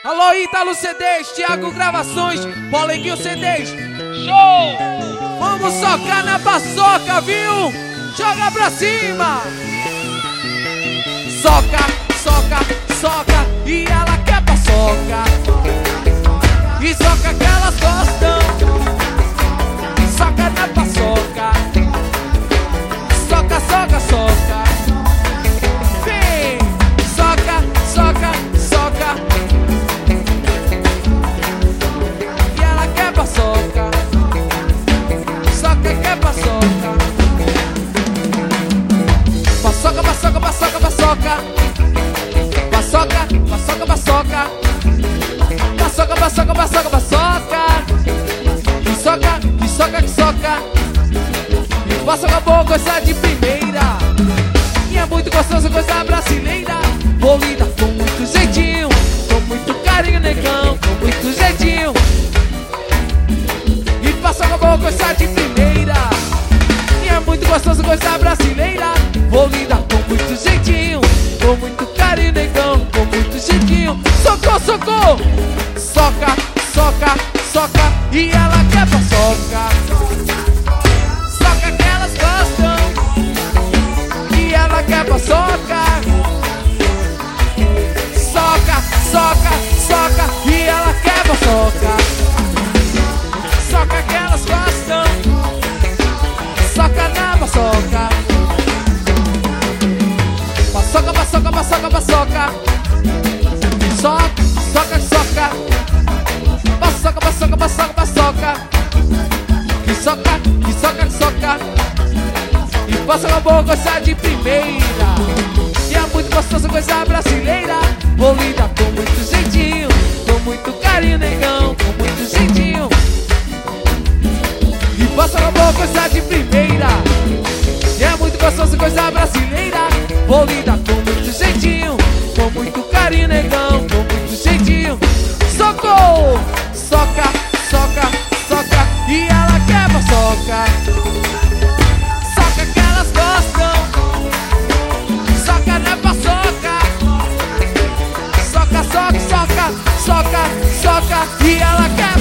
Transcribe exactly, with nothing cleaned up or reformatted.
Alô, Ítalo C Ds, Thiago Gravações, Polenguinho C Ds. Show! Vamos socar na paçoca, viu? Joga pra cima! Soca, soca, soca, e ela quer paçoca. E soca que elas gostam. Soca na paçoca. Soca, soca, soca. Vem! Soca, soca, soca. E ela quer paçoca. Soca, quer paçoca. Paçoca, paçoca, paçoca, paçoca. Paçoca, paçoca, paçoca. Paçoca, paçoca, paçoca, paçoca. Que soca, que soca, que soca. E paçoca boa, coisa de primeira. E é muito gostosa, coisa brasileira. Polida com muito jeitinho, com muito carinho, negão, com muito jeitinho. E paçoca boa, coisa de primeira. E é muito gostosa, coisa brasileira. Polida com muito jeitinho, com muito carinho, negão, com muito jeitinho. Socorro, socorro. Soca, soca, soca, e ela quer paçoca. Soca que elas gostam, e ela quer paçoca. Soca, soca, soca, e ela quer paçoca. Soca que elas gostam, soca na paçoca. Paçoca, paçoca, paçoca, paçoca. Soca, soca, soca. Paçoca, paçoca, paçoca, paçoca. Que soca, que soca, que soca. E paçoca boa, coisa de primeira. E é muito gostosa, coisa brasileira. Polida com muito jeitinho, com muito carinho, negão, com muito jeitinho. E paçoca boa, coisa de primeira. E é muito gostosa, coisa brasileira. Polida com muito jeitinho, com muito carinho, negão, com muito jeitinho. Socorro! Soca, soca, soca, e ela quer paçoca. Soca que elas gostam. Soca na paçoca. Soca, soca, soca, soca, soca, e ela quer